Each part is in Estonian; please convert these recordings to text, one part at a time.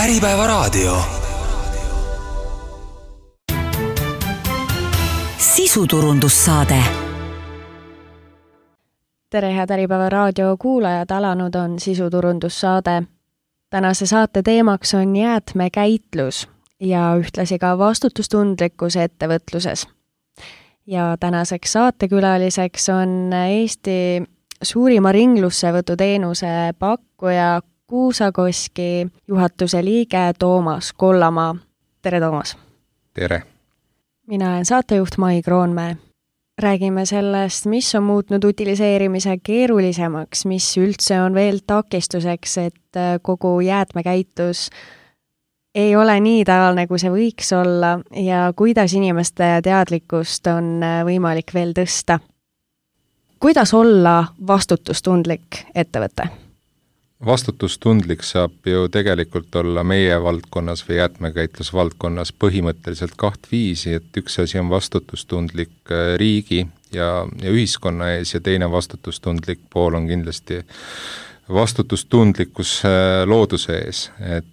Äripäevaraadio. Sisuturundussaade. Tere, head Äripäevaraadio kuulajad, alanud on sisuturundussaade. Tänase saate teemaks on jäätmekäitlus ja ühtlasi ka vastutustundlikkus ettevõtluses. Ja tänaseks saatekülaliseks on Eesti suurima ringlussevõtuteenuse pakkuja Kuusakoski juhatuse liige Toomas Kollamaa. Tere, Toomas! Tere! Mina olen saatejuht Mai Kroonmäe. Räägime sellest, mis on muutnud utiliseerimise keerulisemaks, mis üldse on veel takistuseks, et kogu jäätmekäitlus ei ole nii tavaline, kui see võiks olla ja kuidas inimeste teadlikkust on võimalik veel tõsta. Kuidas olla vastutustundlik ettevõte? Vastutustundlik saab ju tegelikult olla meie valdkonnas või jäätmekäitlusvaldkonnas põhimõtteliselt kaht viisi, et üks asi on vastutustundlik riigi ja ühiskonna ees ja teine vastutustundlik pool on kindlasti vastutustundlikkus looduse ees,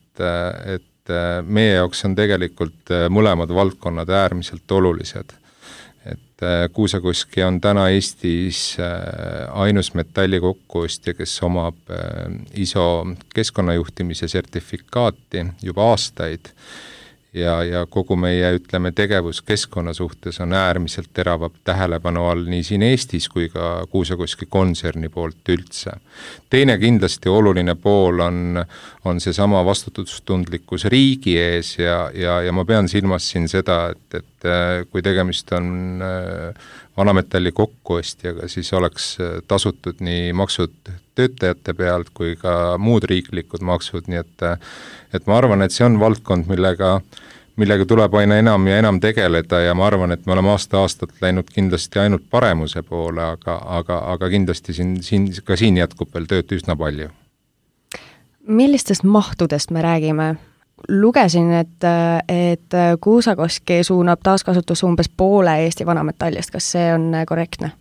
et meie jaoks on tegelikult mõlemad valdkonnad äärmiselt olulised. Kuusakoski on täna Eestis ainus metalli kokkuostja, kes omab ISO keskkonnajuhtimise sertifikaati juba aastaid ja kogu meie, tegevus keskkonna suhtes on äärmiselt terav tähelepanu all nii siin Eestis kui ka Kuusakoski kontserni poolt üldse. Teine kindlasti oluline pool on seesama vastutustundlikkus riigi ees ja ma pean silmas siin seda, et kui tegemist on vanametalli kokkuostjaga, siis oleks tasutud nii maksud töötajate pealt kui ka muud riiklikud maksud, nii et ma arvan, et see on valdkond, millega tuleb aina enam ja enam tegeleda ja ma arvan, et me oleme aastat läinud kindlasti ainult paremuse poole, aga kindlasti siin jätkub veel tööd üsna palju. Millistest mahtudest me räägime? Lugesin, et Kuusakoski suunab taaskasutusse umbes poole Eesti vanametallist. Kas see on korrektne?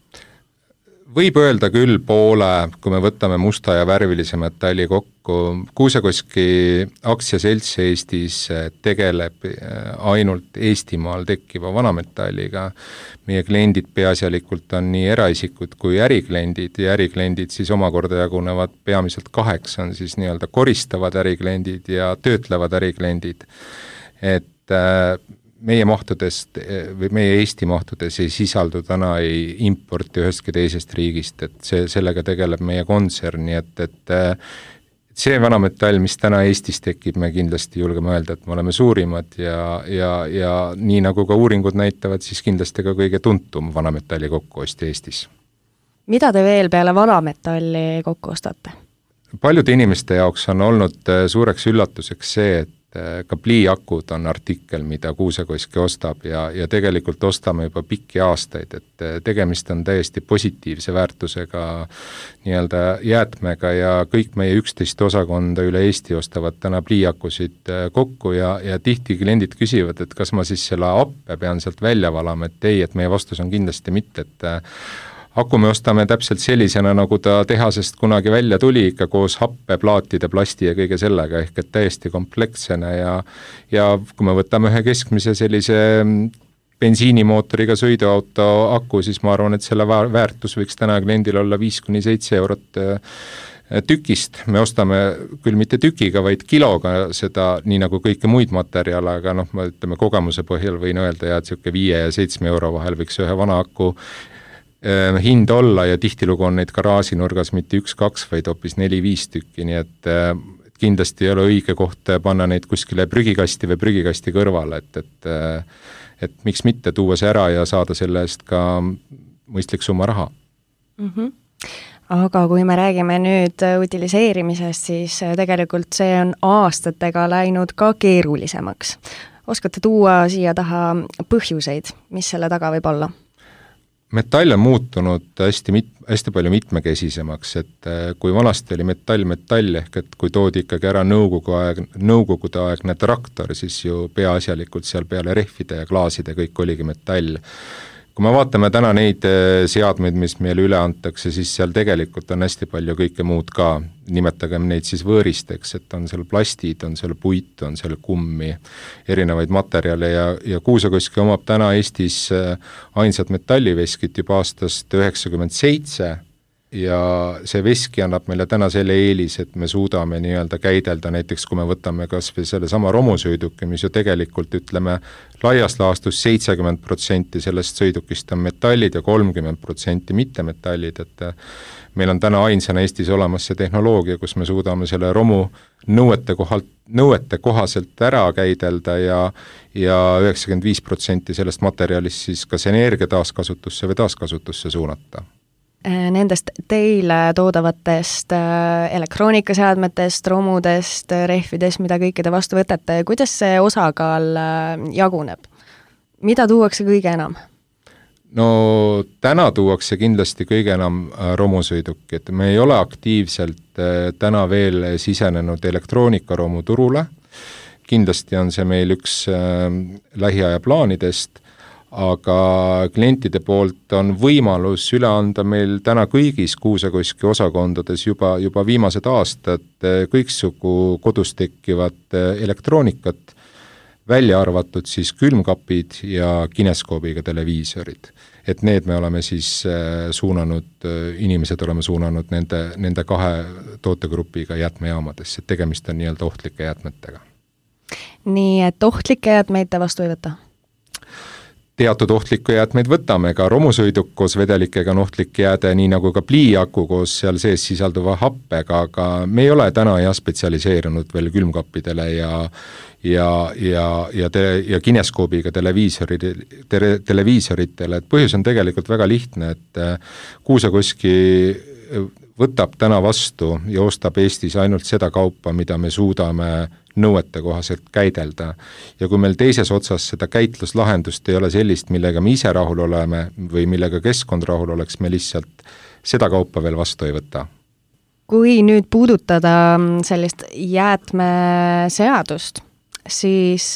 Võib öelda küll poole, kui me võtame musta ja värvilise metalli kokku. Kuusakoski aktsiaselts Eestis tegeleb ainult Eestimaal tekkiva vanametalliga. Meie kliendid peaasjalikult on nii eraisikud kui ärikliendid ja ärikliendid siis omakorda jagunevad peamiselt 8, on siis nii-öelda koristavad ärikliendid ja töötlevad ärikliendid. Et meie mahtudest või meie Eesti mahtudes ei sisaldu täna ei importi ühestki teisest riigist, et sellega tegeleb meie kontsern, nii et see vanametall, mis täna Eestis tekib, me kindlasti julgeme öelda, et me oleme suurimad ja nii nagu ka uuringud näitavad, siis kindlasti ka kõige tuntum vanametalli kokkuostja Eestis. Mida te veel peale vanametalli kokku ostate? Paljude inimeste jaoks on olnud suureks üllatuseks see, et ka pliiakud on artikkel, mida Kuusakoski ostab ja tegelikult ostame juba pikki aastaid, et tegemist on täiesti positiivse väärtusega nii-öelda jäätmega ja kõik meie 11 osakonda üle Eesti ostavad täna pliiakusid kokku ja tihti kliendid küsivad, et kas ma siis selle happe pean sealt välja valama, et ei, et meie vastus on kindlasti mitte, et aku me ostame täpselt sellisena, nagu ta tehasest kunagi välja tuli, ikka koos happe, plaatide, plasti ja kõige sellega, ehk et täiesti komplektsena ja kui me võtame ühe keskmise sellise bensiinimootoriga sõiduauto aku, siis ma arvan, et selle väärtus võiks täna kliendil olla 5-7 eurot tükist. Me ostame küll mitte tükiga, vaid kiloga seda, nii nagu kõike muid materjale, aga ma ütleme kogemuse põhjal võin öelda, et 5 ja 7 euro vahel võiks ühe vana aku hind olla ja tihtilugu on neid garaažinurgas mitte 1-2, vaid hoopis 4-5 tükki, nii et kindlasti ei ole õige koht panna neid kuskile prügikasti või prügikasti kõrvale, et miks mitte tuua see ära ja saada selle eest ka mõistlik summa raha. Aga kui me räägime nüüd utiliseerimisest, siis tegelikult see on aastatega läinud ka keerulisemaks. Oskate tuua siia taha põhjuseid, mis selle taga võib olla? Metall on muutunud hästi palju mitmekesisemaks, et kui vanasti oli metall ehk et kui toodi ikkagi ära nõukogude aegne traktor, siis ju peaasjalikult seal peale rehvide ja klaaside kõik oligi metall. kui me vaatame täna neid seadmeid, mis meile üle antakse, siis seal tegelikult on hästi palju kõike muud ka, nimetagem neid siis võõristeks, et on seal plastid, on seal puit, on seal kummi, erinevaid materjale ja Kuusakoski omab täna Eestis ainsat metalliveskit juba aastast 1997 ja see veski annab meile täna selle eelis, et me suudame nii-öelda käidelda, näiteks kui me võtame kas või selle sama romusõiduki, mis ju tegelikult ütleme laias laastus 70% sellest sõidukist on metallid ja 30% mittemetallid, et meil on täna ainsana Eestis olemas see tehnoloogia, kus me suudame selle romu nõuete kohaselt ära käidelda ja 95% sellest materjalist siis kas energia taaskasutusse või taaskasutusse suunata. Nendest teile toodavatest elektroonikaseadmetest, romudest, rehvidest, mida kõike te vastu võtate, kuidas see osakaal jaguneb? Mida tuuakse kõige enam? No täna tuuakse kindlasti kõige enam romusõidukid. Me ei ole aktiivselt täna veel sisenenud elektroonikaromu turule. Kindlasti on see meil üks lähiaja plaanidest, aga klientide poolt on võimalus üle anda meil täna kõigis Kuusakoski osakondades juba viimased aastad kõiksugu kodus tekkivat elektroonikat, välja arvatud siis külmkapid ja kineskoobiga televiisorid. Et need me oleme siis suunanud, inimesed oleme suunanud nende kahe tootegrupiga jäätmejaamadesse, et tegemist on nii-öelda ohtlike jäätmetega. Nii, et ohtlikke jäätmeid te vastu ei võta? Teatud ohtlikke jäätmeid võtame, ka romusõiduk koos vedelikega on ohtlik jääde, nii nagu ka pliiaku koos seal sees sisalduva happega, aga me ei ole täna spetsialiseerunud veel külmkappidele ja kineskoobiga televiisoritele, et põhjus on tegelikult väga lihtne, et Kuusakoski võtab täna vastu ja ostab Eestis ainult seda kaupa, mida me suudame nõuete kohaselt käidelda. Ja kui meil teises otsas seda käitluslahendust ei ole sellist, millega me ise rahul oleme või millega keskkond rahul oleks, me lihtsalt seda kaupa veel vastu ei võta. Kui nüüd puudutada sellist jäätmeseadust, siis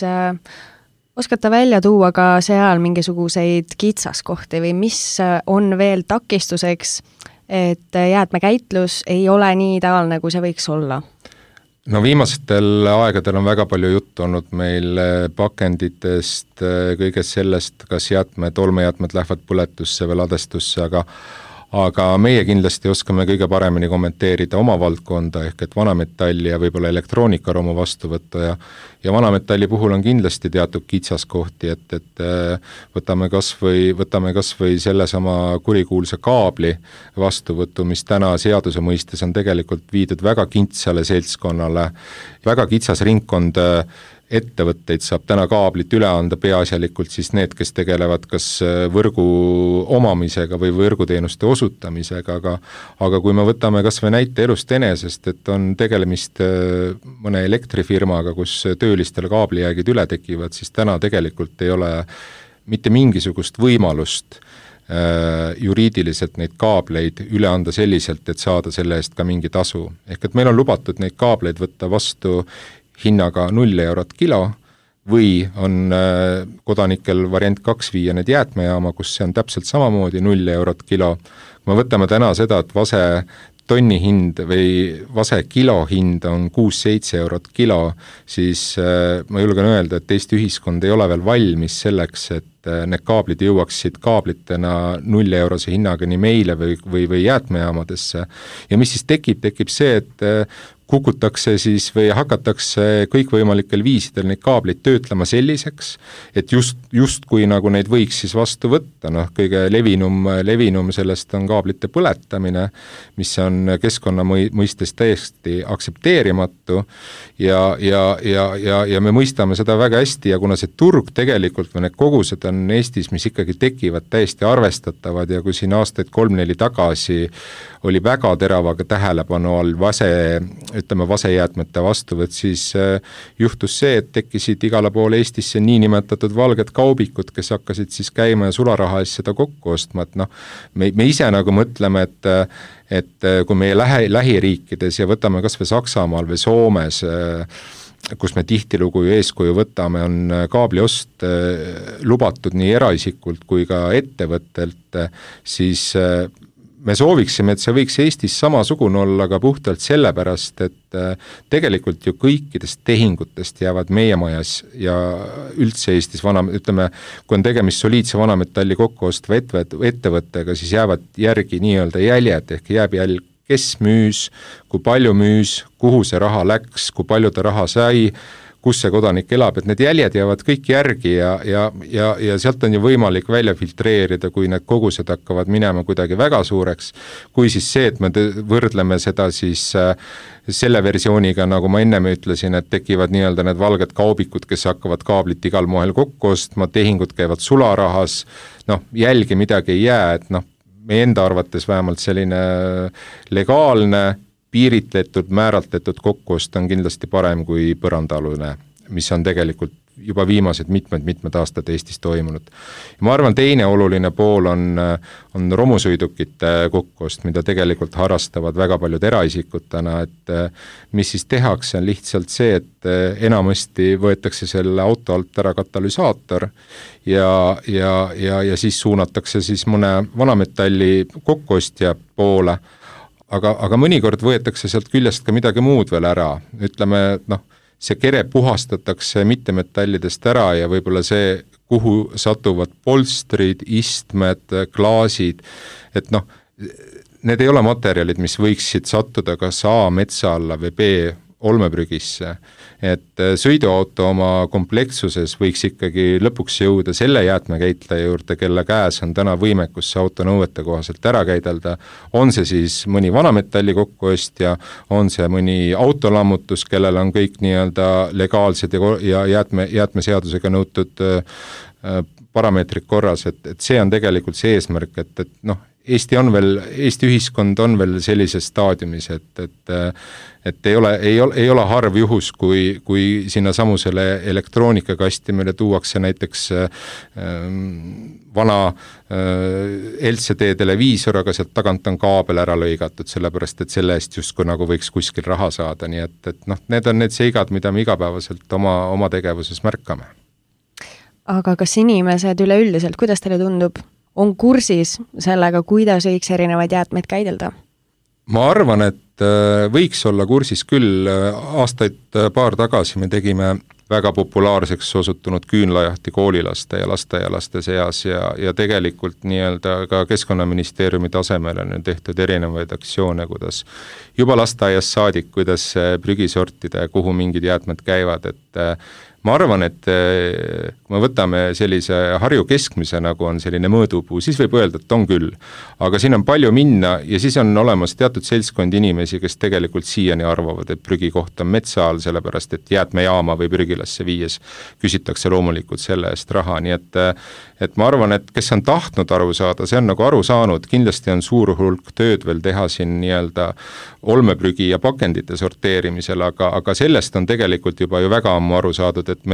oskate välja tuua ka seal mingisuguseid kitsaskohti või mis on veel takistuseks, et jäätmekäitlus ei ole nii ideaalne, kui see võiks olla? No viimastel aegadel on väga palju juttu olnud meil pakenditest, kõigest sellest, kas olmejäätmed lähevad põletusse või ladestusse, aga meie kindlasti oskame kõige paremini kommenteerida oma valdkonda, ehk et vanametalli ja võib-olla elektroonikaromu vastuvõttu ja vanametalli puhul on kindlasti teatud kitsaskohti, et võtame kas või sellesama kurikuulsa kaabli vastuvõttu, mis täna seaduse mõistes on tegelikult viidud väga kintsale seltskonnale, väga kitsas ringkond ettevõtteid saab täna kaablit üle anda peaasjalikult siis need, kes tegelevad kas võrgu omamisega või võrguteenuste osutamisega, aga kui me võtame kas või näite elust enesest, et on tegelemist mõne elektrifirmaga, kus töölistele kaabliäägid üle tekivad, siis täna tegelikult ei ole mitte mingisugust võimalust juriidiliselt neid kaableid üle anda selliselt, et saada selle eest ka mingi tasu. Ehk et meil on lubatud neid kaableid võtta vastu hinnaga 0 eurot kilo või on kodanikel variant 2 viia need jäätmejaama, kus see on täpselt samamoodi 0 eurot kilo. Kui me võtame täna seda, et vase tonni hind või vase kilo hind on 6-7 eurot kilo, siis ma julgen öelda, et Eesti ühiskond ei ole veel valmis selleks, et need kaablid jõuaksid kaablitena 0 eurose hinnaga nii meile või jäätmejaamadesse. Ja mis siis tekib see, et kukutakse siis või hakatakse kõikvõimalikel viisidel neid kaableid töötlema selliseks, et just kui nagu neid võiks siis vastu võtta, kõige levinum sellest on kaablite põletamine, mis on keskkonna mõistes täiesti aktsepteerimatu ja me mõistame seda väga hästi ja kuna see turg tegelikult või need kogused on Eestis, mis ikkagi tekivad täiesti arvestatavad ja kui siin aastaid 3-4 tagasi oli väga teravaga tähelepanu all vasejäätmete vastuvõtt, siis juhtus see, et tekkisid igale poole Eestisse niinimetatud valged kaubikud, kes hakkasid siis käima ja sularaha eest seda kokku ostma, et me ise nagu mõtleme, et kui meie lähiriikides ja võtame kas või Saksamaal või Soomes kus me tihtilugu ju eeskuju võtame, on kaabliost lubatud nii eraisikult kui ka ettevõttelt, siis me sooviksime, et see võiks Eestis samasugune olla, aga puhtalt sellepärast, et tegelikult ju kõikidest tehingutest jäävad meie majas ja üldse Eestis ütleme, kui on tegemist soliidse vanametalli kokkuostva ettevõttega, siis jäävad järgi nii-öelda jäljed, ehk jääb jälg, kes müüs, kui palju müüs, kuhu see raha läks, kui palju ta raha sai, kus see kodanik elab, et need jäljed jäävad kõik järgi ja sealt on ju võimalik välja filtreerida, kui need kogused hakkavad minema kuidagi väga suureks, kui siis see, et me võrdleme seda siis selle versiooniga, nagu ma ennem ütlesin, et tekivad nii-öelda need valged kaubikud, kes hakkavad kaablit igal moel kokku ostma, tehingud käivad sularahas, jälgi midagi ei jää, et meie enda arvates vähemalt selline legaalne, piiritletud, määratletud kokkuost on kindlasti parem kui põrandaalune, mis on tegelikult juba viimased mitmed aastad Eestis toimunud. Ja ma arvan, teine oluline pool on romusõidukite kokkuost, mida tegelikult harrastavad väga paljud eraisikutena, et mis siis tehakse, on lihtsalt see, et enamasti võetakse selle auto alt ära katalüsaator ja siis suunatakse siis mõne vanametalli kokkuostja poole, aga mõnikord võetakse sealt küljest ka midagi muud veel ära, ütleme, see kere puhastatakse mittemetallidest ära ja võib-olla see, kuhu satuvad polstrid, istmed, klaasid, et need ei ole materjalid, mis võiksid sattuda kas A metsa alla või B olmeprügisse, et sõiduauto oma komplekssuses võiks ikkagi lõpuks jõuda selle jäätmekäitleja juurde, kelle käes on täna võimekus see auto nõuete kohaselt ära käidelda, on see siis mõni vanametalli kokkuostja, on see mõni autolammutus, kellel on kõik nii-öelda legaalsed ja jäätmeseadusega nõutud parameetrid korras, et see on tegelikult see eesmärk, et Eesti ühiskond on veel sellises staadiumis, et ei ole harv juhus, kui sinna samusele elektroonikakasti meile tuuakse näiteks vana LCD televiisor, aga sealt tagant on kaabel ära lõigatud, sellepärast et selle eest justkui nagu võiks kuskil raha saada, nii et need on need seigad, mida me igapäevaselt oma tegevuses märkame. Aga kas inimesed üleüldiselt, kuidas teile tundub, on kursis sellega, kuidas võiks erinevaid jäätmeid käidelda? Ma arvan, et võiks olla kursis küll. Aastaid paar tagasi me tegime väga populaarseks osutunud küünlajahti koolilaste ja lasteaialaste seas ja tegelikult nii-öelda ka Keskkonnaministeeriumi tasemel on tehtud erinevaid aktsioone, kuidas juba lasteaias saadik, kuidas prügi sortida ja kuhu mingid jäätmed käivad, et ma arvan, et kui me võtame sellise Harju keskmise, nagu on selline mõõdupuu, siis võib öelda, et on küll. Aga siin on palju minna ja siis on olemas teatud seltskond inimesi, kes tegelikult siiani arvavad, et prügikoht on metsa all, sellepärast et jäätmejaama või prügilasse viies küsitakse loomulikult selle eest raha. Nii et ma arvan, et kes on tahtnud aru saada, see on nagu aru saanud, kindlasti on suur hulk tööd veel teha siin nii-öelda olmeprügi ja pakendite sorteerimisel, aga sellest on tegelikult juba ju väga ammu aru saadud, et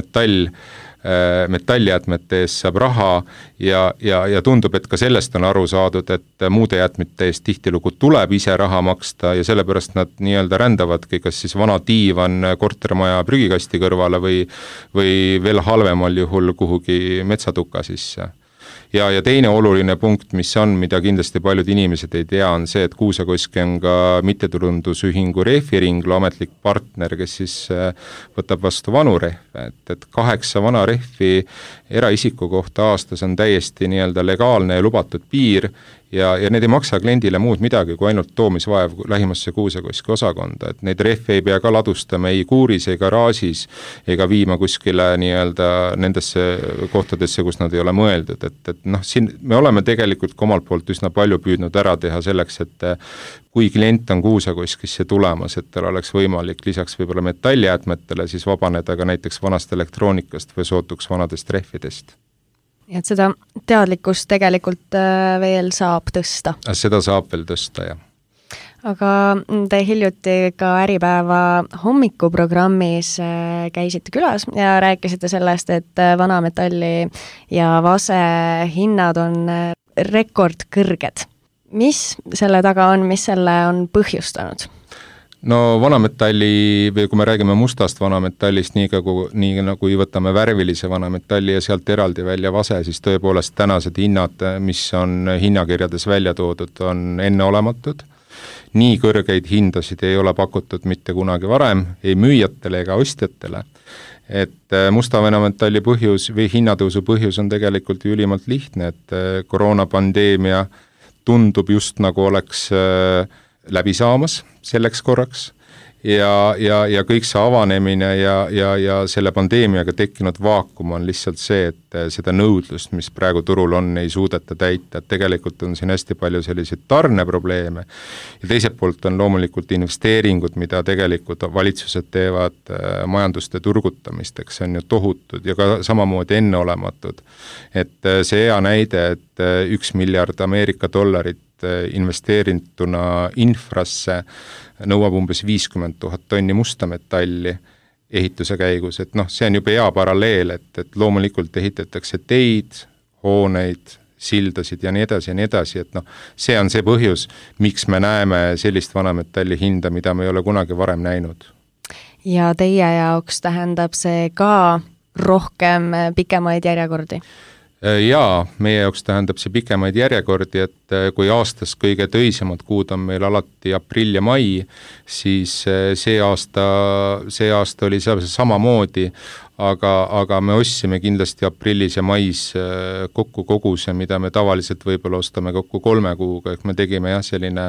metalljäätmete eest saab raha ja tundub, et ka sellest on aru saadud, et muude jäätmete eest tihtilugu tuleb ise raha maksta ja sellepärast nad nii-öelda rändavadki kas siis vana diivan kortermaja prügikasti kõrvale või veel halvemal juhul kuhugi metsatuka sisse. Ja teine oluline punkt, mis on, mida kindlasti paljud inimesed ei tea, on see, et Kuusakoski on ka mittetulundusühingu Rehviringlo ametlik partner, kes siis võtab vastu vanu rehve, et 8 vana rehvi eraisiku kohta aastas on täiesti nii-öelda legaalne ja lubatud piir ja need ei maksa kliendile muud midagi, kui ainult toomisvaev lähimasse Kuusakoski osakonda, et neid rehve ei pea ka ladustama ei kuuris, ei garaažis, ega viima kuskile nii-öelda nendesse kohtadesse, kus nad ei ole mõeldud, et siin me oleme tegelikult omalt poolt üsna palju püüdnud ära teha selleks, et kui klient on Kuusakoskisse tulemas, et tal oleks võimalik lisaks võib-olla metalljäätmetele siis vabaneda ka näiteks vanast elektroonikast või sootuks vanadest rehvidest. Et seda teadlikkust tegelikult veel saab tõsta. Seda saab veel tõsta, jah. Aga te hiljuti ka Äripäeva hommikuprogrammis käisite külas ja rääkisite sellest, et vanametalli ja vase hinnad on rekordkõrged. Mis selle taga on, mis selle on põhjustanud? No vanametalli või kui me räägime mustast vanametallist, nii nagu võtame värvilise vanametalli ja sealt eraldi välja vase, siis tõepoolest tänased hinnad, mis on hinnakirjades välja toodud, on enneolematud. Nii kõrgeid hindasid ei ole pakutud mitte kunagi varem, ei müüjatele ega ostjatele. Et musta vanametalli põhjus või hinnatõusu põhjus on tegelikult ülimalt lihtne, et koroonapandeemia tundub just nagu oleks läbi saamas selleks korraks ja kõik see avanemine ja selle pandeemiaga tekkinud vaakum on lihtsalt see, et seda nõudlust, mis praegu turul on, ei suudeta täita, et tegelikult on siin hästi palju selliseid tarneprobleeme ja teiselt poolt on loomulikult investeeringud, mida tegelikult valitsused teevad majanduste turgutamisteks, on ju tohutud ja ka samamoodi enneolematud. Et see hea näide, et 1 miljard Ameerika dollarit investeerituna infrasse nõuab umbes 50 000 tonni musta metalli ehituse käigus, et see on juba hea paralleel, et loomulikult ehitatakse teid, hooneid, sildasid ja nii edasi, et see on see põhjus, miks me näeme sellist vanametalli hinda, mida me ei ole kunagi varem näinud. Ja teie jaoks tähendab see ka rohkem pikemaid järjekordi? Jaa, meie jaoks tähendab see pikemaid järjekordi, et kui aastas kõige töisemad kuud on meil alati aprill ja mai, siis see aasta oli samamoodi, aga me ostsime kindlasti aprillis ja mais kokku koguse, mida me tavaliselt võib-olla ostame kokku 3 kuuga, ehk me tegime selline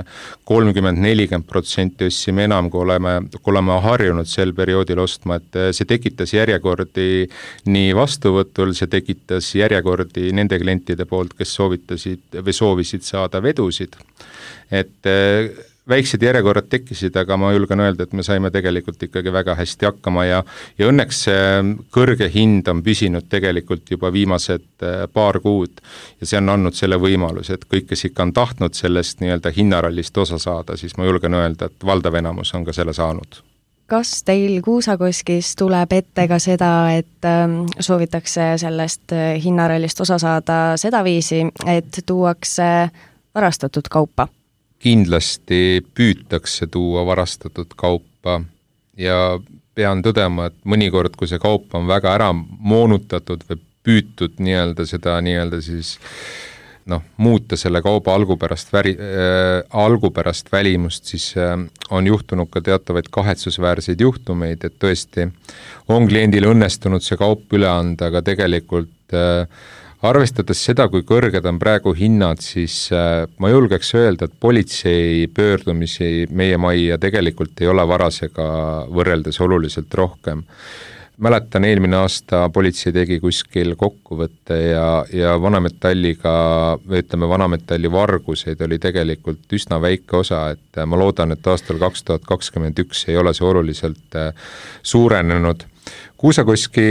30-40% ostsime enam, kui oleme harjunud sel perioodil ostma, et see tekitas järjekordi nii vastuvõtul, see tekitas järjekordi nende klientide poolt, kes soovisid saada vedusid, et väiksed järjekorrad tekkisid, aga ma julgen öelda, et me saime tegelikult ikkagi väga hästi hakkama ja õnneks kõrge hind on püsinud tegelikult juba viimased paar kuud ja see on andnud selle võimaluse, et kõik, kes ikka on tahtnud sellest nii-öelda hinnarallist osa saada, siis ma julgen öelda, et valdav enamus on ka selle saanud. Kas teil Kuusakoskis tuleb ette ka seda, et soovitakse sellest hinnarallist osa saada seda viisi, et tuuakse varastatud kaupa? Kindlasti püütakse tuua varastatud kaupa ja pean tõdema, et mõnikord, kui see kaup on väga ära moonutatud või püütud siis muuta selle kauba algupärast välimust, siis on juhtunud ka teatavaid kahetsusväärseid juhtumeid, et tõesti on kliendil õnnestunud see kaup üle anda, aga tegelikult arvestades seda, kui kõrged on praegu hinnad, siis ma julgeks öelda, et politsei pöördumisi meie majja tegelikult ei ole varasega võrreldes oluliselt rohkem. Mäletan, eelmine aasta politsei tegi kuskil kokkuvõtte ja vanametalli varguseid oli tegelikult üsna väike osa, et ma loodan, et aastal 2021 ei ole see oluliselt suurenenud. Kuusakoski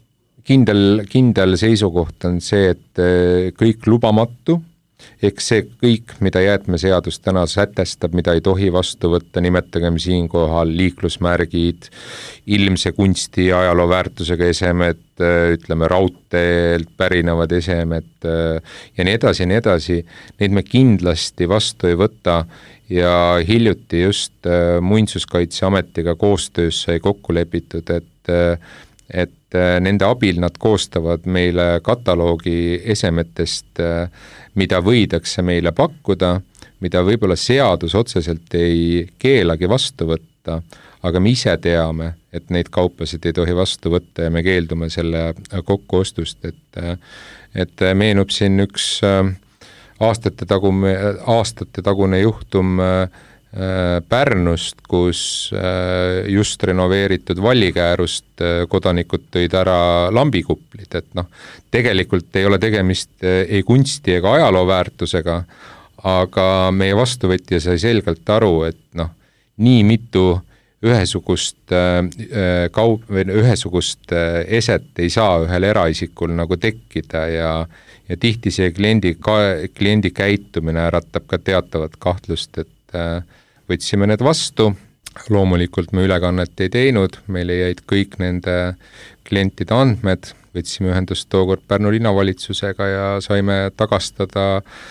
kindel seisukoht on see, et kõik lubamatu, ehk see kõik, mida jäätmeseadus täna sätestab, mida ei tohi vastu võtta, nimetagem siinkohal liiklusmärgid, ilmse kunsti ja ajalooväärtusega esemed, ütleme raudteelt pärinevad esemed ja nii edasi, neid me kindlasti vastu ei võta ja hiljuti just Muinsuskaitseametiga koostöös sai kokku lepitud, et nende abil nad koostavad meile kataloogi esemetest, mida võidakse meile pakkuda, mida võib-olla seadus otseselt ei keelagi vastu võtta, aga me ise teame, et neid kaupasid ei tohi vastu võtta ja me keeldume selle kokkuostust, et meenub siin üks aastate tagune juhtum Pärnust, kus just renoveeritud vallikäärust kodanikud tõid ära lambikuplid, et tegelikult ei ole tegemist ei kunsti ega ajalooväärtusega, aga meie vastuvõtja sai selgelt aru, et nii mitu ühesugust eset ei saa ühel eraisikul nagu tekkida ja tihti see kliendi käitumine äratab ka teatavat kahtlust, et võtsime need vastu, loomulikult me ülekannet ei teinud, meile jäid kõik nende klientide andmed, võtsime ühendust tookord Pärnu linnavalitsusega ja saime tagastada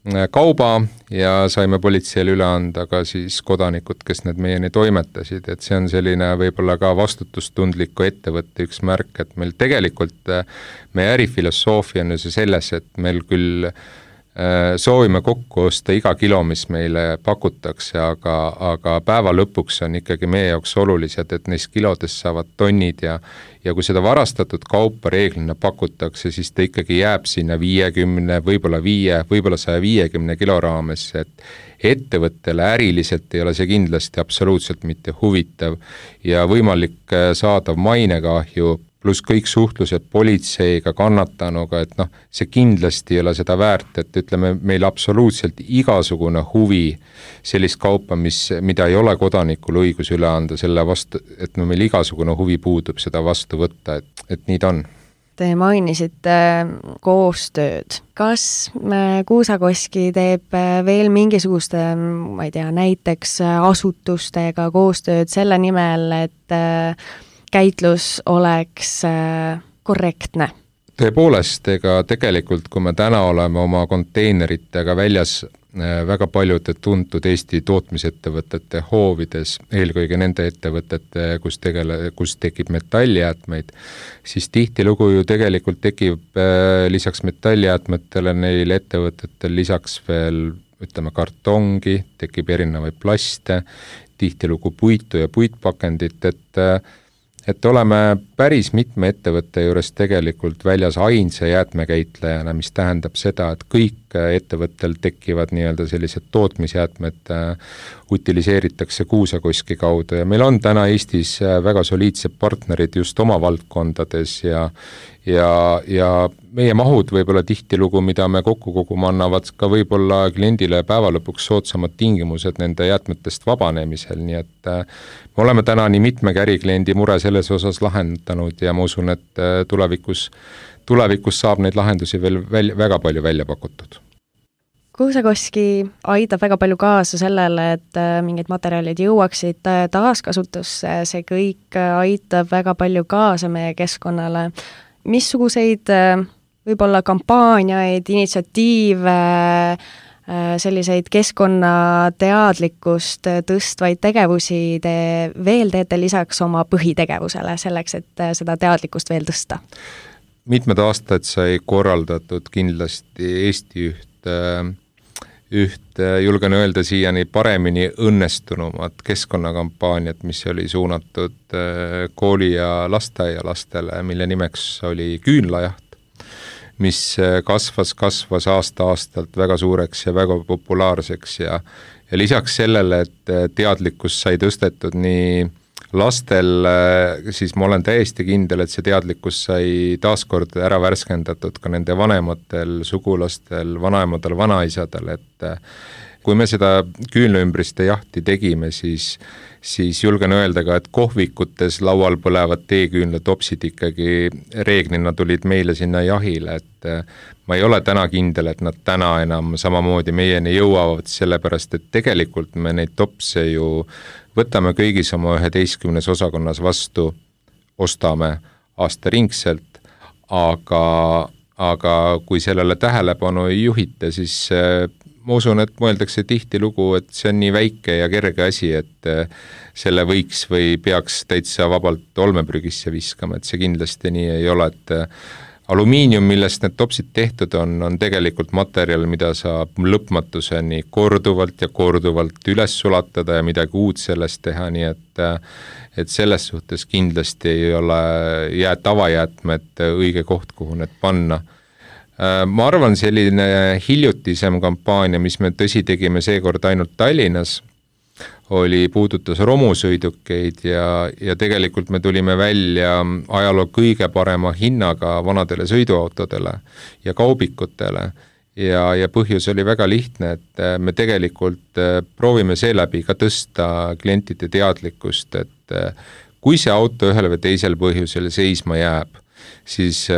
kauba ja saime politseile üle anda ka siis kodanikud, kes need meieni toimetasid, et see on selline võib-olla ka vastutustundliku ettevõtte üks märk, et meil tegelikult meie ärifilosoofia on ju see selles, et meil küll soovime kokku osta iga kilo, mis meile pakutakse, aga päeva lõpuks on ikkagi meie jaoks olulised, et neist kilodest saavad tonnid ja kui seda varastatud kaupa reeglina pakutakse, siis ta ikkagi jääb sinna 50, võib-olla 150 kilo raames, et ettevõttele äriliselt ei ole see kindlasti absoluutselt mitte huvitav ja võimalik saadav mainekahju pluss kõik suhtlused politseiga, kannatanuga, et see kindlasti ei ole seda väärt, et ütleme, meil absoluutselt igasugune huvi sellist kaupa, mida ei ole kodanikul õigus üle anda, selle vastu, et meil igasugune huvi puudub seda vastu võtta, et nii ta on. Te mainisite koostööd. Kas Kuusakoski teeb veel mingisuguste, ma ei tea, näiteks asutustega koostööd selle nimel, et käitlus oleks korrektne? Tõepoolest, ega tegelikult, kui me täna oleme oma konteineritega väljas väga paljude tuntud Eesti tootmisettevõtete hoovides, eelkõige nende ettevõtete, kus tekib metalljäätmeid, siis tihtilugu ju tegelikult tekib lisaks metalljäätmetele neil ettevõtetel lisaks veel, ütleme, kartongi, tekib erinevaid plaste, tihtilugu puitu ja puitpakendit, et oleme päris mitme ettevõtte juures tegelikult väljas ainsa jäätmekäitlejana, mis tähendab seda, et kõik ettevõttel tekivad nii-öelda sellised tootmisjäätmed utiliseeritakse Kuusakoski kaudu ja meil on täna Eestis väga soliidsed partnerid just oma valdkondades ja meie mahud võib-olla tihtilugu, mida me kokku koguma annavad ka võib-olla kliendile päeva lõpuks soodsamad tingimused nende jäätmetest vabanemisel, nii et me oleme täna nii mitmegi ärikliendi mure selles osas lahendanud ja ma usun, et tulevikus saab neid lahendusi veel väga palju välja pakutud. Kuusakoski aitab väga palju kaasa sellele, et mingid materjalid jõuaksid taaskasutusse, see kõik aitab väga palju kaasa meie keskkonnale. Missuguseid võib-olla kampaaniaid, initsiatiive, selliseid keskkonnateadlikkust tõstvaid tegevusi te veel teete lisaks oma põhitegevusele selleks, et seda teadlikkust veel tõsta? Mitmed aastad sai korraldatud kindlasti Eesti üht julgen öelda siiani paremini õnnestunumat keskkonnakampaaniat, mis oli suunatud kooli- ja lasteaialastele, mille nimeks oli Küünlajaht, mis kasvas aasta-aastalt väga suureks ja väga populaarseks ja lisaks sellele, et teadlikkus sai tõstetud nii lastel, siis ma olen täiesti kindel, et see teadlikkus sai taaskord ära värskendatud ka nende vanematel, sugulastel, vanaemadel, vanaisadel, et kui me seda küünlaümbriste jahti tegime, siis julgen öelda ka, et kohvikutes laual põlevad teeküünlatopsid ikkagi reeglina tulid meile sinna jahile, et ma ei ole täna kindel, et nad täna enam samamoodi meieni jõuavad, sellepärast et tegelikult me neid topse ju võtame kõigis oma 11 osakonnas vastu, ostame aastaringselt, aga kui sellele tähelepanu ei juhita, siis ma usun, et mõeldakse tihtilugu, et see on nii väike ja kerge asi, et selle võiks või peaks täitsa vabalt olmeprügisse viskama, et see kindlasti nii ei ole, et alumiinium, millest need topsid tehtud on tegelikult materjal, mida saab lõpmatuseni korduvalt ja korduvalt üles sulatada ja midagi uut sellest teha, nii et selles suhtes kindlasti ei ole tavajäätmed õige koht, kuhu need panna. Ma arvan, selline hiljutisem kampaania, mis me tõsi tegime seekord ainult Tallinnas, puudutas romusõidukeid ja tegelikult me tulime välja ajaloo kõige parema hinnaga vanadele sõiduautodele ja kaubikutele ja põhjus oli väga lihtne, et me tegelikult proovime seeläbi ka tõsta klientide teadlikkust, et kui see auto ühel või teisel põhjusel seisma jääb, siis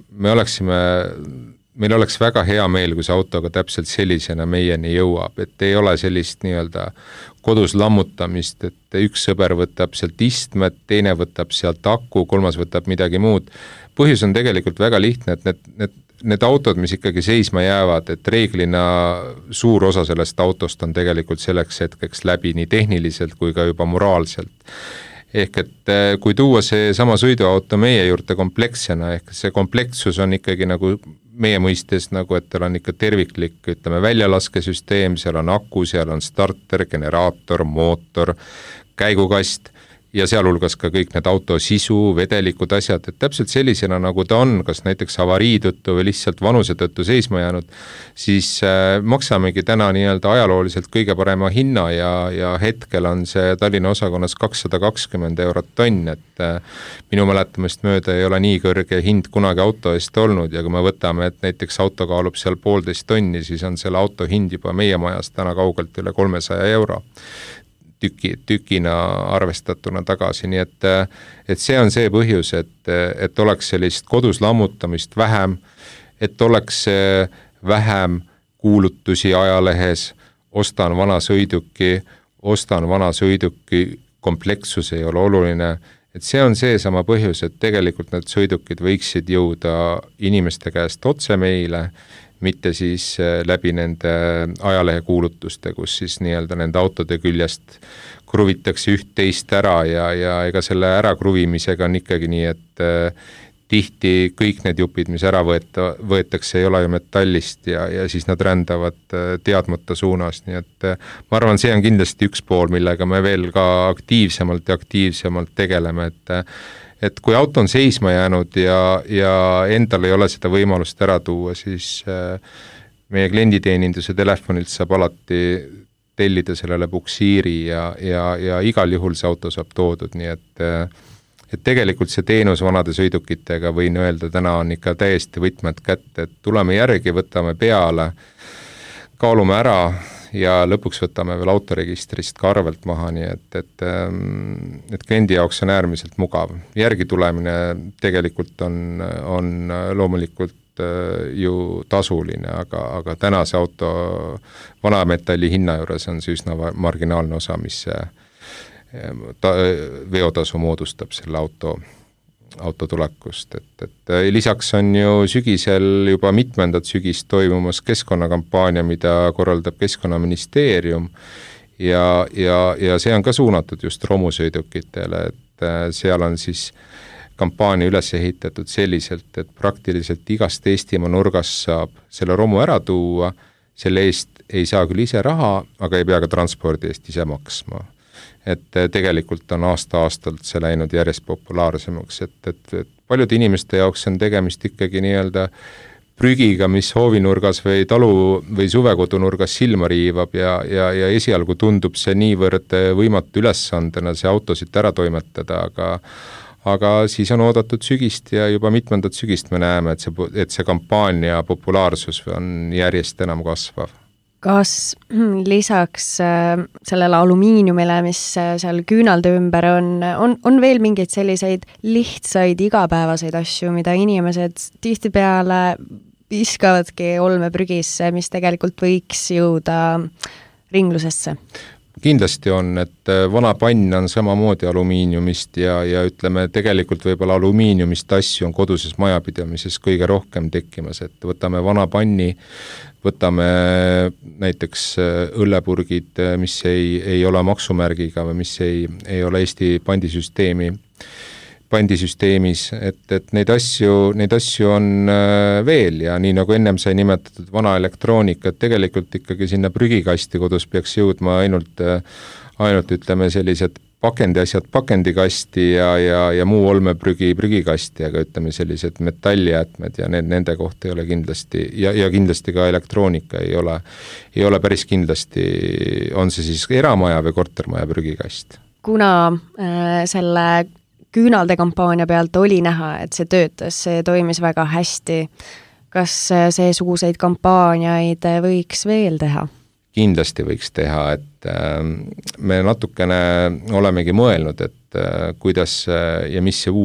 meil oleks väga hea meel, kui see autoga täpselt sellisena meieni jõuab, et ei ole sellist nii-öelda kodus lammutamist, et üks sõber võtab sealt istmed, teine võtab sealt aku, kolmas võtab midagi muud. Põhjus on tegelikult väga lihtne, et need need autod, mis ikkagi seisma jäävad, et reeglina suur osa sellest autost on tegelikult selleks hetkeks läbi nii tehniliselt kui ka juba moraalselt. Ehk et kui tuua see sama sõiduauto meie juurde komplekssena, ehk see komplekssus on ikkagi nagu meie mõistes nagu, et tal on ikka terviklik, ütleme, väljalaskesüsteem, seal on aku, seal on starter, generaator, mootor, käigukast ja sealhulgas ka kõik need auto sisu, vedelikud asjad, et täpselt sellisena nagu ta on, kas näiteks avarii tõttu või lihtsalt vanuse tõttu seisma jäänud, siis maksamegi täna nii-öelda ajalooliselt kõige parema hinna ja hetkel on see Tallinna osakonnas 220 € tonn, et minu mäletamist mööda ei ole nii kõrge hind kunagi auto eest olnud ja kui me võtame, et näiteks auto kaalub seal 1,5 tonni, siis on selle auto hind juba meie majas täna kaugelt üle 300 € tükina arvestatuna tagasi, nii et see on see põhjus, et oleks sellist kodus lammutamist vähem, et oleks vähem kuulutusi ajalehes, ostan vana sõiduki, komplekssus ei ole oluline, et see on see sama põhjus, et tegelikult need sõidukid võiksid jõuda inimeste käest otse meile, mitte siis läbi nende ajalehe kuulutuste, kus siis nii-öelda nende autode küljest kruvitakse üht-teist ära ja ega selle ära kruvimisega on ikkagi nii, et tihti kõik need jupid, mis ära võetakse, ei ole ju metallist ja siis nad rändavad teadmata suunas, nii et ma arvan, see on kindlasti üks pool, millega me veel ka aktiivsemalt tegeleme, et kui auto on seisma jäänud ja endal ei ole seda võimalust ära tuua, siis meie klienditeeninduse telefonilt saab alati tellida sellele buksiiri ja igal juhul see auto saab toodud, nii et tegelikult see teenus vanade sõidukitega võin öelda, täna on ikka täiesti võtmed kätte, et tuleme järgi, võtame peale, kaalume ära ja lõpuks võtame veel autoregistrist ka arvelt maha, nii et kliendi jaoks on äärmiselt mugav. Järgi tulemine tegelikult on loomulikult ju tasuline, aga tänase auto vanametalli hinna juures on see üsna marginaalne osa, mis veotasu moodustab selle auto tulekust, et lisaks on ju sügisel juba mitmendat sügist toimumas keskkonnakampaania, mida korraldab Keskkonnaministeerium ja see on ka suunatud just romusõidukitele, et seal on siis kampaania üles ehitatud selliselt, et praktiliselt igast Eestimaa nurgast saab selle romu ära tuua, selle eest ei saa küll ise raha, aga ei pea ka transpordi eest ise maksma. Et tegelikult on aasta-aastalt see läinud järjest populaarsemaks, et paljude inimeste jaoks on tegemist ikkagi nii-öelda prügiga, mis hoovinurgas või talu või suvekodunurgas silma riivab ja esialgu tundub see niivõrd võimatu ülesandena see auto siit ära toimetada, aga siis on oodatud sügist ja juba mitmendat sügist me näeme, et see kampaania populaarsus on järjest enam kasvav. Kas lisaks sellele alumiiniumile, mis seal küünalde ümber on veel mingeid selliseid lihtsaid igapäevaseid asju, mida inimesed tihtipeale viskavadki olmeprügisse, mis tegelikult võiks jõuda ringlusesse? Kindlasti on, et vana pann on samamoodi alumiiniumist ja ütleme, tegelikult võib-olla alumiiniumist asju on koduses majapidamises kõige rohkem tekkimas, et võtame vana panni, võtame näiteks õllepurgid, mis ei ole maksumärgiga või mis ei ole Eesti pandisüsteemis, et neid asju on veel ja nii nagu ennem sai nimetatud vana elektroonika, et tegelikult ikkagi sinna prügikasti kodus peaks jõudma ainult ütleme sellised pakendiasjad pakendikasti ja muu olmeprügi prügikasti, aga ütleme sellised metallijäätmed ja nende kohta ei ole kindlasti ja kindlasti ka elektroonika ei ole päris kindlasti, on see siis eramaja või kortermaja prügikast. Kuna selle küünalde kampaania pealt oli näha, et see töötas, see toimis väga hästi, kas seesuguseid kampaaniaid võiks veel teha? Kindlasti võiks teha, et me natukene olemegi mõelnud, et kuidas ja mis see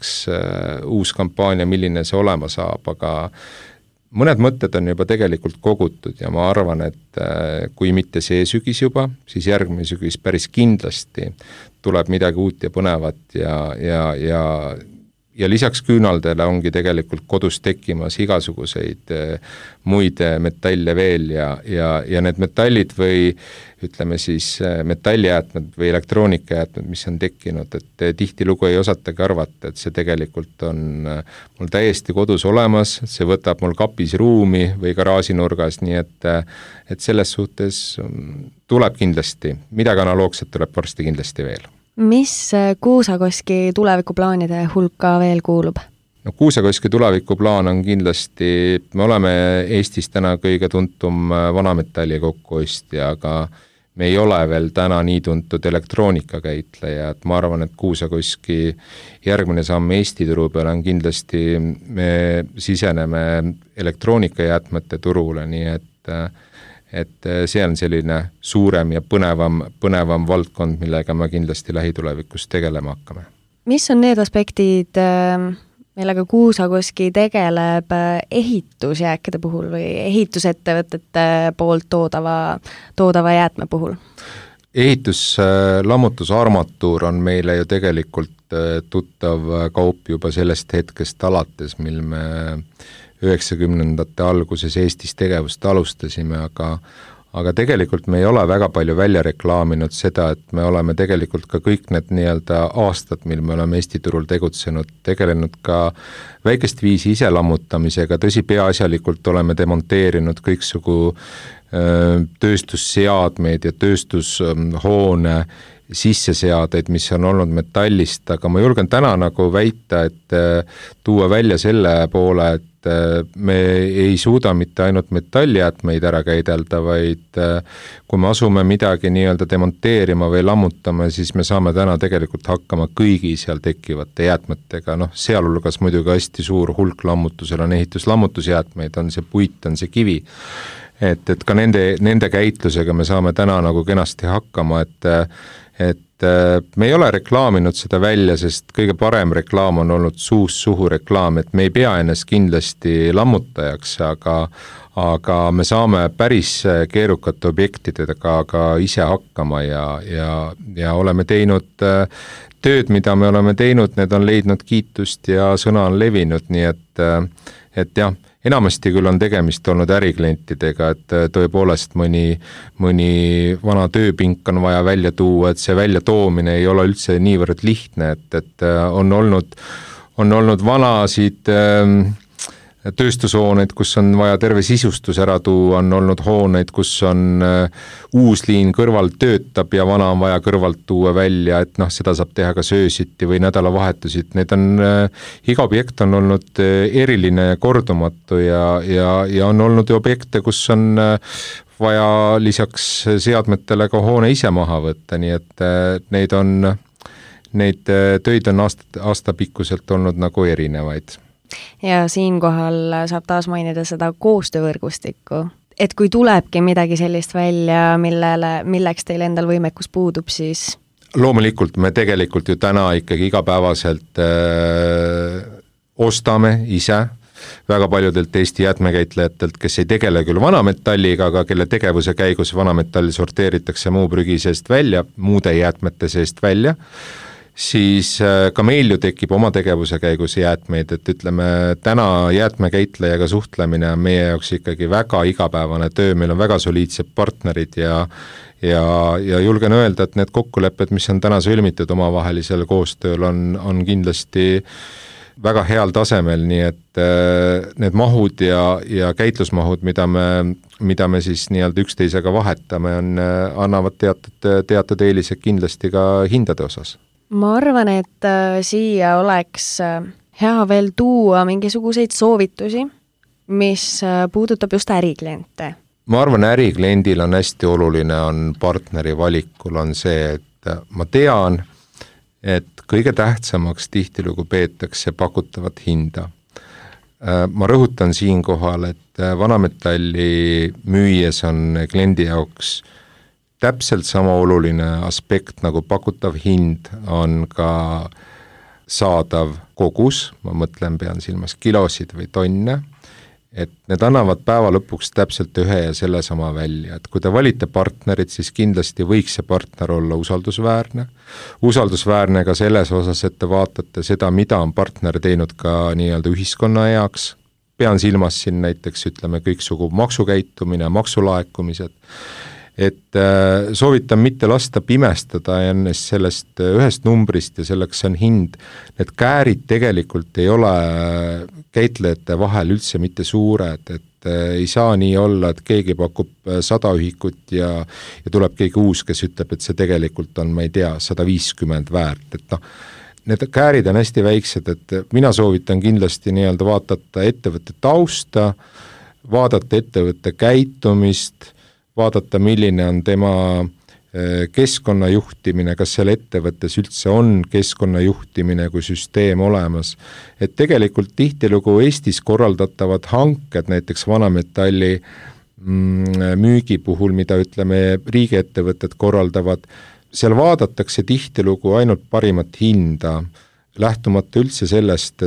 uus kampaania, milline see olema saab, aga mõned mõtted on juba tegelikult kogutud ja ma arvan, et kui mitte see sügis juba, siis järgmine sügis päris kindlasti tuleb midagi uut ja põnevat ja ja lisaks küünaldele ongi tegelikult kodus tekkimas igasuguseid muid metalle veel ja need metallid või ütleme siis metallijäätmed või elektroonikajäätmed, mis on tekkinud, et tihtilugu ei osatagi arvata, et see tegelikult on mul täiesti kodus olemas, see võtab mul kapis ruumi või garaažinurgas, nii et selles suhtes tuleb kindlasti, midagi analoogset tuleb varsti kindlasti veel. Mis Kuusakoski tulevikuplaanide hulka veel kuulub? No Kuusakoski tulevikuplaan on kindlasti, me oleme Eestis täna kõige tuntum vanametalli kokkuostja, aga me ei ole veel täna nii tuntud elektroonikakäitleja, et ma arvan, et Kuusakoski järgmine samm Eesti turu peale on kindlasti, me siseneme elektroonikajäätmete turule, nii et see on selline suurem ja põnevam valdkond, millega me kindlasti lähitulevikus tegelema hakkame. Mis on need aspektid, millega Kuusakoski tegeleb ehitusjääkide puhul või ehitusettevõtete poolt toodava jäätme puhul? Ehituslammutusarmatuur on meile ju tegelikult tuttav kaup juba sellest hetkest alates, mil me 90ndate alguses Eestis tegevust alustasime, aga tegelikult me ei ole väga palju välja reklaaminud seda, et me oleme tegelikult ka kõik need nii-öelda aastad, mil me oleme Eesti turul tegelenud ka väikest viisi ise lammutamisega, tõsi peaasjalikult oleme demonteerinud kõiksugu tööstusseadmeid ja tööstushoone sisseseadeid, mis on olnud metallist, aga ma julgen täna nagu väita, et tuua välja selle poole, et me ei suuda mitte ainult metalljäätmeid ära käidelda, vaid kui me asume midagi nii-öelda demonteerima või lammutama, siis me saame täna tegelikult hakkama kõigi seal tekkivate jäätmetega, sealhulgas muidugi hästi suur hulk lammutusel on ehituslammutusjäätmeid, on see puit, on see kivi. Et ka nende käitlusega me saame täna nagu kenasti hakkama, et me ei ole reklaaminud seda välja, sest kõige parem reklaam on olnud suust suhu reklaam, et me ei pea ennast kindlasti lammutajaks, aga me saame päris keerukate objektidega ka ise hakkama ja oleme teinud tööd, mida me oleme teinud, need on leidnud kiitust ja sõna on levinud, nii et jah, enamasti küll on tegemist olnud äriklientidega, et tõepoolest mõni vana tööpink on vaja välja tuua, et see välja toomine ei ole üldse niivõrd lihtne, et on olnud vanasid tööstushooneid, kus on vaja terve sisustus ära tuua, on olnud hooneid, kus on uus liin kõrvalt töötab ja vana on vaja kõrvalt tuua välja, et seda saab teha ka söösiti või nädalavahetusid. Iga objekt on olnud eriline ja kordumatu ja on olnud objekte, kus on vaja lisaks seadmetele ka hoone ise maha võtta, nii et neid töid on aastapikkuselt olnud nagu erinevaid. Ja siinkohal saab taas mainida seda koostöövõrgustikku, et kui tulebki midagi sellist välja, milleks teil endal võimekus puudub, siis? Loomulikult me tegelikult ju täna ikkagi igapäevaselt ostame ise väga paljudelt Eesti jäätmekäitlejatelt, kes ei tegele küll vanametalliga, aga kelle tegevuse käigus vanametall sorteeritakse muu prügi seest välja, muude jäätmete seest välja, siis ka meil ju tekib oma tegevuse käigus jäätmeid, et ütleme, täna jäätmekäitlejaga suhtlemine on meie jaoks ikkagi väga igapäevane töö, meil on väga soliidsed partnerid ja julgen öelda, et need kokkulepped, mis on täna sõlmitud omavahelisel koostööl, on kindlasti väga heal tasemel, nii et need mahud ja käitlusmahud, mida me siis nii-öelda üksteisega vahetame, annavad teatud eelised kindlasti ka hindade osas. Ma arvan, et siia oleks hea veel tuua mingisuguseid soovitusi, mis puudutab just ärikliente. Ma arvan, ärikliendil on hästi oluline, on partneri valikul on see, et ma tean, et kõige tähtsamaks tihtilugu peetakse pakutavat hinda. Ma rõhutan siinkohal, et vanametalli müües on kliendi jaoks täpselt sama oluline aspekt nagu pakutav hind on ka saadav kogus, ma mõtlen, pean silmas kilosid või tonne, et need annavad päeva lõpuks täpselt ühe ja selle sama välja, et kui te valite partnerit, siis kindlasti võiks see partner olla usaldusväärne ka selles osas, et te vaatate seda, mida on partner teinud ka nii-öelda ühiskonna heaks, pean silmas siin näiteks ütleme kõiksugu maksukäitumine, maksulaekumised, et soovitan mitte lasta pimestada ennast sellest ühest numbrist ja selleks on hind. Need käärid tegelikult ei ole käitlejate vahel üldse mitte suured, et ei saa nii olla, et keegi pakub 100 ühikut ja tuleb keegi uus, kes ütleb, et see tegelikult on, ma ei tea, 150 väärt, et need käärid on hästi väiksed, et mina soovitan kindlasti nii-öelda vaadata ettevõtte tausta, vaadata ettevõtte käitumist, vaadata, milline on tema keskkonnajuhtimine, kas seal ettevõttes üldse on keskkonnajuhtimine kui süsteem olemas. Et tegelikult tihtilugu Eestis korraldatavad hanked, näiteks vanametalli müügi puhul, mida ütleme riigiettevõtted korraldavad, seal vaadatakse tihtilugu ainult parimat hinda, lähtumata üldse sellest,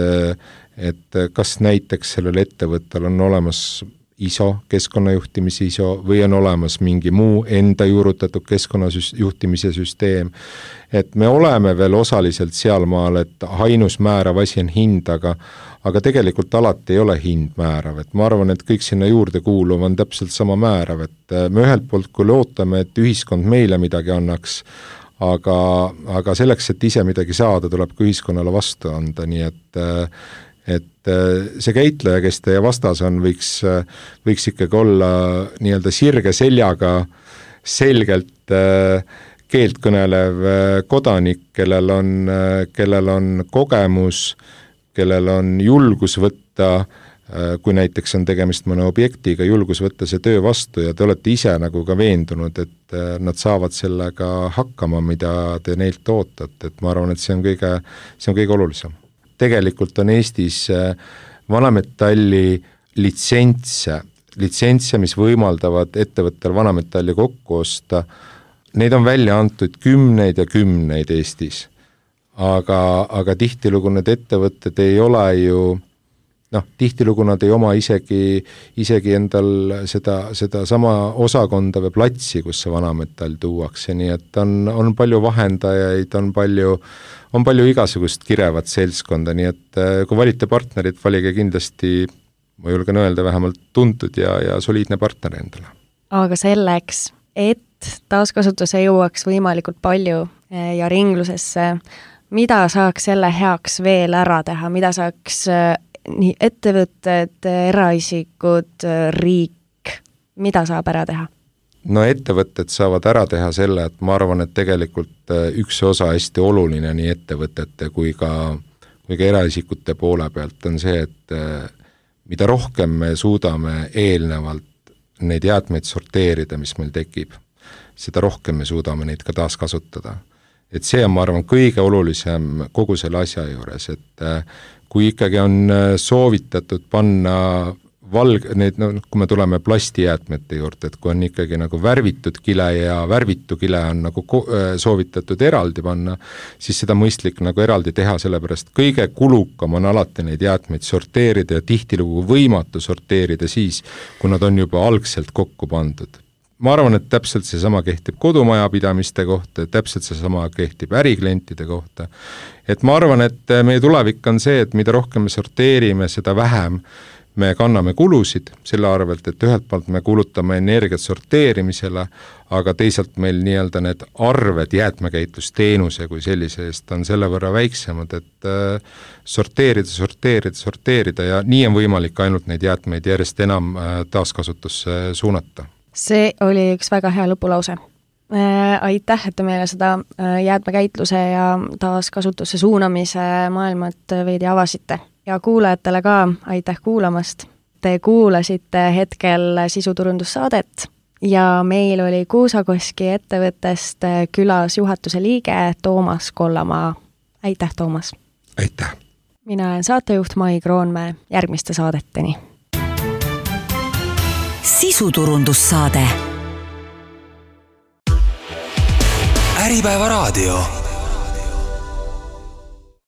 et kas näiteks sellel ettevõttel on olemas ISO, keskkonnajuhtimise ISO, või on olemas mingi muu enda juurutatud keskkonnajuhtimise süsteem. Et me oleme veel osaliselt sealmaal, et ainus määrav asi on hind, aga tegelikult alati ei ole hind määrav. Et ma arvan, et kõik sinna juurde kuuluv on täpselt sama määrav, et me ühelt poolt küll ootame, et ühiskond meile midagi annaks, aga selleks, et ise midagi saada, tuleb ka ühiskonnale vastu anda, nii et see käitleja, kes teie vastas on, võiks ikkagi olla nii-öelda sirge seljaga selgelt keelt kõnelev kodanik, kellel on kogemus, kellel on julgus võtta, kui näiteks on tegemist mõne objektiga, julgus võtta see töö vastu ja te olete ise nagu ka veendunud, et nad saavad sellega hakkama, mida te neilt ootate, et ma arvan, et see on kõige olulisem. Tegelikult on Eestis vanametalli litsentse, mis võimaldavad ettevõttel vanametalli kokku osta, neid on välja antud kümneid ja kümneid Eestis. Aga tihtilugu need ettevõtted ei ole ju, tihtilugu nad ei oma isegi endal seda sama osakonda või platsi, kus see vanametall tuuakse, nii et on palju vahendajaid, on palju igasugust kirevat seltskonda, nii et kui valite partnerit, valige kindlasti, ma julgen öelda, vähemalt tuntud ja soliidne partner endale. Aga selleks, et taaskasutuse jõuaks võimalikult palju ja ringlusesse, mida saaks selle heaks veel ära teha, mida saaks nii ettevõtted, eraisikud, riik, mida saab ära teha? No ettevõtted saavad ära teha selle, et ma arvan, et tegelikult üks osa hästi oluline nii ettevõtete kui ka eraisikute poole pealt on see, et mida rohkem me suudame eelnevalt neid jäätmeid sorteerida, mis meil tekib, seda rohkem me suudame neid ka taaskasutada. Et see on, ma arvan, kõige olulisem kogu selle asja juures, et kui ikkagi on soovitatud panna kui me tuleme plastijäätmete juurde, et kui on ikkagi nagu värvitud kile ja värvitu kile on nagu soovitatud eraldi panna, siis seda mõistlik nagu eraldi teha, sellepärast kõige kulukam on alati neid jäätmeid sorteerida ja tihtilugu võimatu sorteerida siis, kui nad on juba algselt kokku pandud. Ma arvan, et täpselt see sama kehtib kodumajapidamiste kohta, täpselt see sama kehtib äriklientide kohta. Et ma arvan, et meie tulevik on see, et mida rohkem me sorteerime, seda vähem me kanname kulusid selle arvelt, et ühelt poolt me kulutame energiat sorteerimisele, aga teisalt meil nii-öelda need arved jäätmekäitlusteenuse kui sellise eest on selle võrra väiksemad, et sorteerida ja nii on võimalik ainult neid jäätmeid järjest enam taaskasutusse suunata. See oli üks väga hea lõpulause. Aitäh, et te meile seda jäätmekäitluse ja taaskasutusse suunamise maailmat veidi avasite. Ja kuulajatele ka aitäh kuulamast. Te kuulasite hetkel sisuturundussaadet ja meil oli Kuusakoski ettevõttest külas juhatuse liige Toomas Kollamaa. Aitäh, Toomas! Aitäh! Mina olen saatejuht Mai Kroonmäe. Järgmiste saadeteni. Sisuturundussaade. Äripäeva raadio.